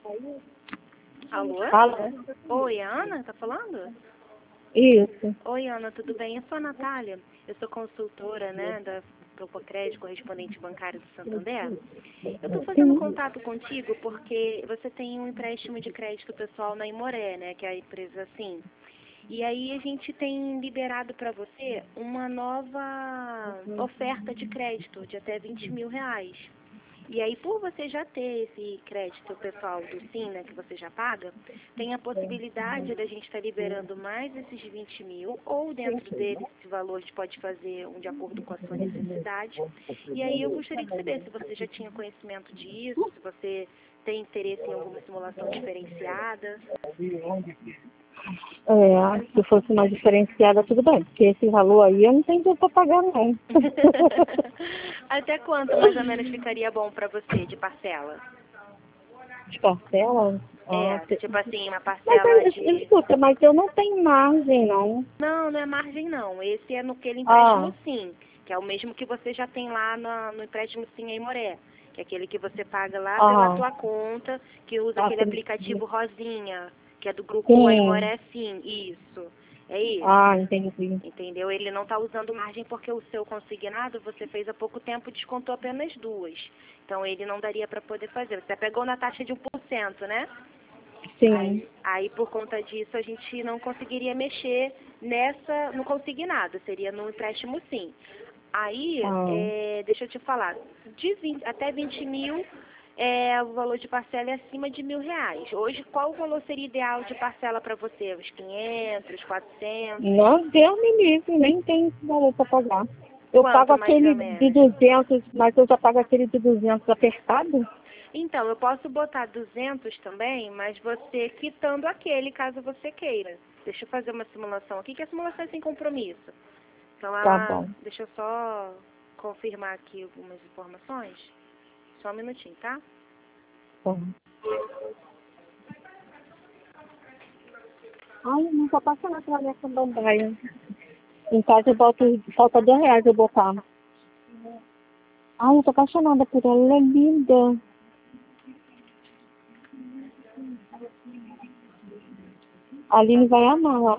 Alô? Alô? Oi, a Ana tá falando? Isso. Oi, Ana, tudo bem? Eu sou a Natália, eu sou consultora, né, da Propocred, correspondente bancário do Santander. Eu estou fazendo contato contigo porque você tem um empréstimo de crédito pessoal na Imoré, né, que é a empresa assim. E aí a gente tem liberado para você uma nova oferta de crédito de até R$ 20.000. E aí, por você já ter esse crédito pessoal do SIM, né, que você já paga, tem a possibilidade da gente estar liberando mais esses 20 mil, ou dentro dele, esse valor a gente pode fazer um de acordo com a sua necessidade. E aí eu gostaria de saber se você já tinha conhecimento disso, se você tem interesse em alguma simulação diferenciada. Se fosse mais diferenciada, tudo bem, porque esse valor aí eu não tenho dinheiro para pagar, não. Até quanto mais ou menos ficaria bom para você de parcela? De parcela? Tipo assim, uma Mas, parcela de... escuta, mas eu não tenho margem, não. Não, não é margem não. Esse é naquele empréstimo sim, que é o mesmo que você já tem lá no empréstimo sim em Moré, que é aquele que você paga lá pela tua conta, que usa aquele aplicativo Rosinha, que é do grupo Aimoré Sim, isso. É isso. Entendi. Entendeu? Ele não está usando margem porque o seu consignado você fez há pouco tempo, descontou apenas 2. Então ele não daria para poder fazer. Você pegou na taxa de 1%, né? Sim. Aí, por conta disso, a gente não conseguiria mexer no consignado, seria no empréstimo sim. Aí, deixa eu te falar, até 20 mil, o valor de parcela é acima de R$ 1.000. Hoje, qual o valor seria ideal de parcela para você? Os 500, 400? Não, Deus me livre, nem tem esse valor para pagar. Eu pago Quanto, mais aquele ou de menos? 200, mas eu já pago aquele de 200 apertado. Então, eu posso botar 200 também, mas você quitando aquele, caso você queira. Deixa eu fazer uma simulação aqui, que a simulação é sem compromisso. Então, Tá bom. deixa eu só confirmar aqui algumas informações. Só um minutinho, tá? Ai, eu não tô apaixonada pela minha samambaia. Em casa eu boto, falta R$ 2 eu botar. Ai, eu tô apaixonada por ela, ela é linda. A Aline vai amar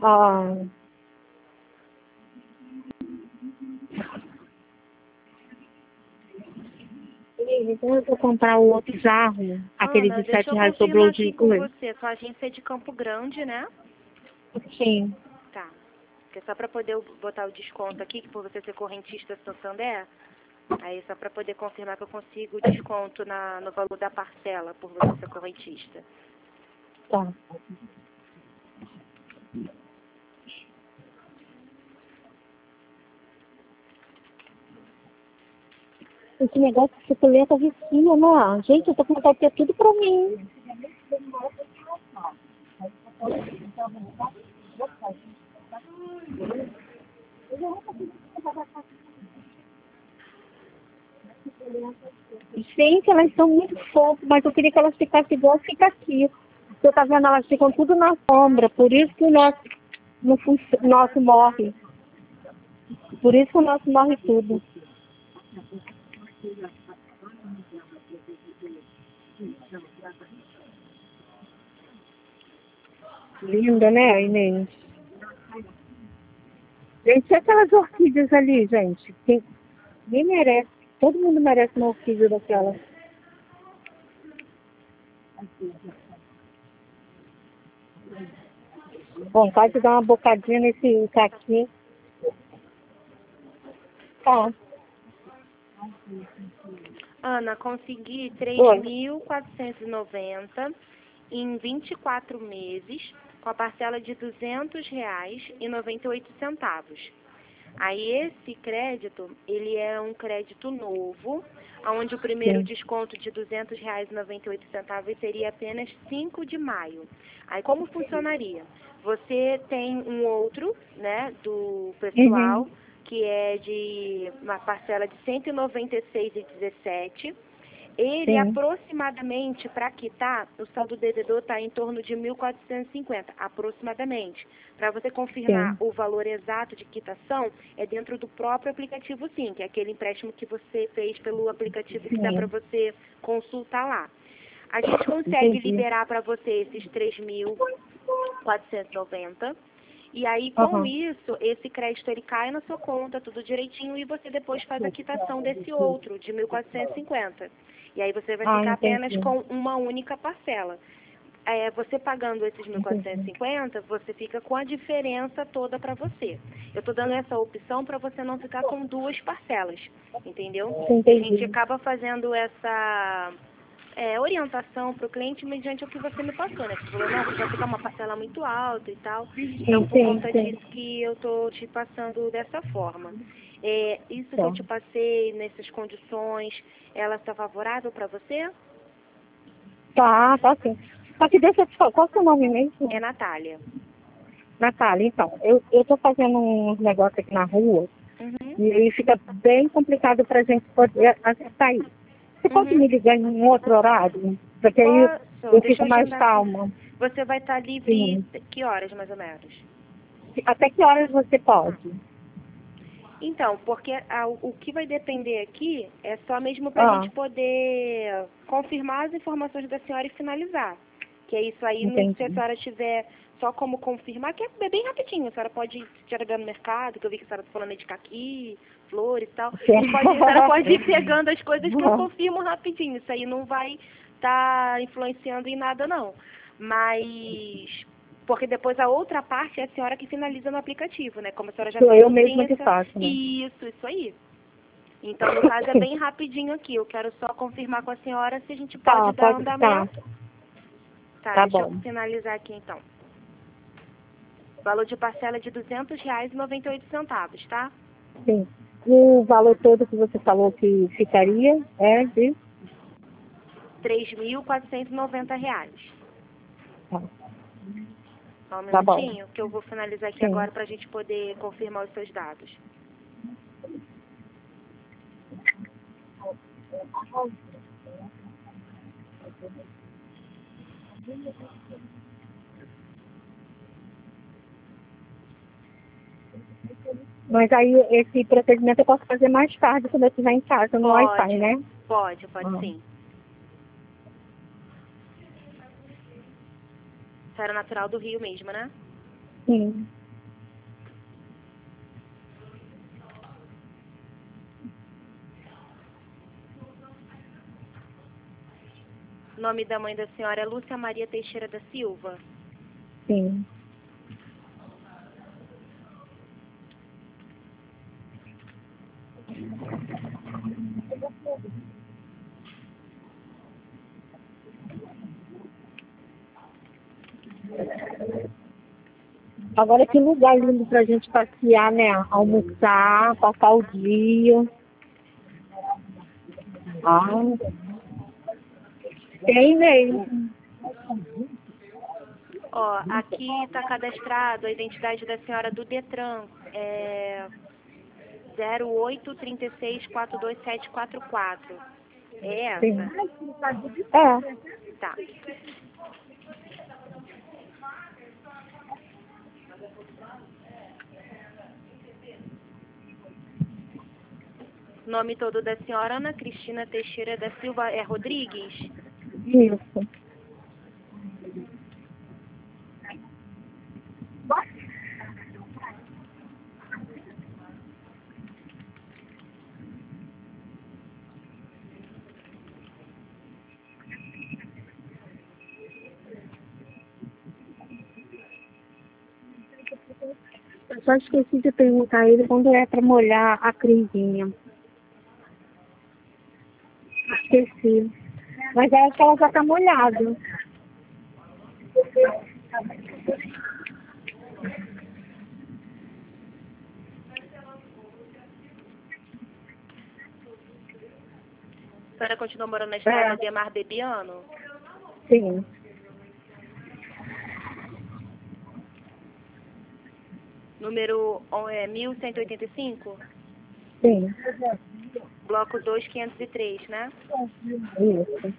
então eu vou comprar o outro jarro, aquele Ana, de deixa eu R$ 7 sobrou confirmar de aqui com coisa. você. Sua agência é de Campo Grande, né? Sim. Tá. Porque só para poder botar o desconto aqui, que por você ser correntista Santander, aí só para poder confirmar que eu consigo o desconto no valor da parcela, por você ser correntista. Tá. Esse negócio de chupuleta vicia, né? Gente, eu tô com vontade de ter tudo pra mim. Gente, elas são muito fofas, mas eu queria que elas ficassem igual fica aqui. Você tá vendo, elas ficam tudo na sombra, por isso que o nosso morre. Por isso que o nosso morre tudo. Linda, né, Inês? Gente, e aquelas orquídeas ali, gente? Ninguém merece. Todo mundo merece uma orquídea daquela. Vontade de dar uma bocadinha nesse caqui. Tá. Ana, consegui 3.490 em 24 meses, com a parcela de R$ 200,98. Aí esse crédito, ele é um crédito novo, onde o primeiro desconto de R$ 200,98 seria apenas 5 de maio. Aí como funcionaria? Você tem um outro, né, do pessoal, que é de uma parcela de R$ 196,17. Ele aproximadamente, para quitar, o saldo devedor está em torno de 1.450, aproximadamente. Para você confirmar o valor exato de quitação, é dentro do próprio aplicativo Sim, que é aquele empréstimo que você fez pelo aplicativo que dá para você consultar lá. A gente consegue Entendi. liberar para você esses 3.490. E aí, com isso, esse crédito ele cai na sua conta, tudo direitinho, e você depois faz a quitação desse outro, de 1.450. E aí você vai ficar apenas Entendi. com uma única parcela. Você pagando esses Entendi. 1.450, você fica com a diferença toda para você. Eu estou dando essa opção para você não ficar com duas parcelas, entendeu? E a gente Entendi. acaba fazendo essa orientação para o cliente mediante o que você me passou, né? Que você falou, não, que vai ficar uma parcela muito alta e tal. Então, Sim, por sim, conta sim. disso que eu estou te passando dessa forma. Isso que eu Tá, te passei, nessas condições, ela está favorável para você? tá sim. Só que deixa eu te falar, qual é o seu nome mesmo? É Natália. Natália, então, eu tô fazendo uns negócios aqui na rua Uhum. e aí fica bem complicado pra gente poder acertar isso. Você pode Uhum. me ligar em um outro horário? Porque aí Posso, eu deixa fico eu mais agendar aqui. calma. Você vai estar livre Sim. que horas, mais ou menos? Até que horas você pode? Então, porque o que vai depender aqui é só mesmo para a Ah, gente poder confirmar as informações da senhora e finalizar. Que é isso aí, se a entendi. senhora tiver só como confirmar, que é bem rapidinho. A senhora pode ir no mercado, que eu vi que a senhora está falando aí de caqui, flores e tal. Sim. A senhora pode ir pegando as coisas que eu confirmo rapidinho. Isso aí não vai estar influenciando em nada, não. Mas porque depois a outra parte é a senhora que finaliza no aplicativo, né? Como a senhora já Sou falou, eu não tem mesma que essa... faço, né? Isso aí. Então, no caso, é bem rapidinho aqui. Eu quero só confirmar com a senhora se a gente pode Tá, dar pode, tá, andamento. Tá, tá deixa eu bom. finalizar aqui, então. Valor de parcela é de R$ 200,98, tá? Sim. E o valor todo que você falou que ficaria é de... R$ 3.490. Tá, Só um tá bom. minutinho, que eu vou finalizar aqui Sim. agora para a gente poder confirmar os seus dados. Mas aí esse procedimento eu posso fazer mais tarde quando eu estiver em casa no Wi-Fi, Pode, né? pode Ah, sim. Você era natural do Rio mesmo, né? sim. O nome da mãe da senhora é Lúcia Maria Teixeira da Silva. Sim. Agora que lugar lindo pra gente passear, né? Almoçar, passar o dia. Ah, tem mesmo. Ó, aqui está cadastrado a identidade da senhora do Detran. 0836427744. É Sim. essa? É. Tá. Nome todo da senhora Ana Cristina Teixeira da Silva Rodrigues. Isso. Eu só esqueci de perguntar a ele quando é para molhar a crisinha. Esqueci. Mas acho que ela já está molhada. A senhora continua morando na estrada É, Ademar Bebiano? sim. Número 1185? Sim. Bloco 2503, né? Isso.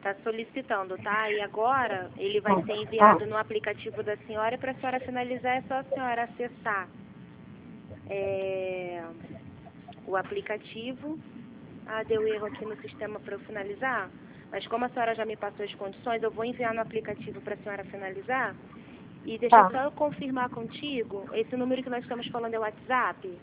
Está solicitando, tá? E agora ele vai ser enviado no aplicativo da senhora, e para a senhora finalizar é só a senhora acessar o aplicativo. Ah, deu erro aqui no sistema para eu finalizar, mas como a senhora já me passou as condições, eu vou enviar no aplicativo para a senhora finalizar. E deixa só eu confirmar contigo, esse número que nós estamos falando é o WhatsApp?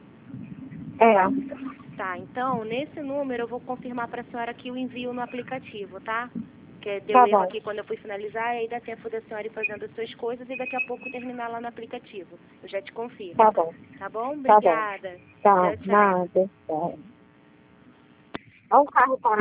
É. Tá, então, nesse número eu vou confirmar para a senhora que o envio no aplicativo, tá? Que deu erro aqui quando eu fui finalizar, e aí dá tempo da senhora ir fazendo as suas coisas e daqui a pouco terminar lá no aplicativo. Eu já te confirmo. Tá bom. Tá bom? Obrigada. Tá, Tchau, tchau. nada. Olha o carro parado.